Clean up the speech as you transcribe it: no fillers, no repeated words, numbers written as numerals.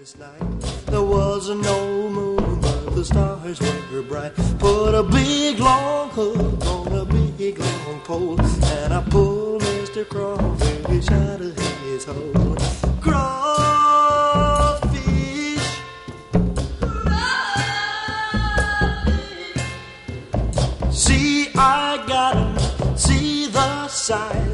moonless night. There was no moon, but the stars were bright. Put a big long hook on a big long pole, and I pulled Mr. Crawfish out of his hole. Crawfish, crawfish. See, I got him, see the sight.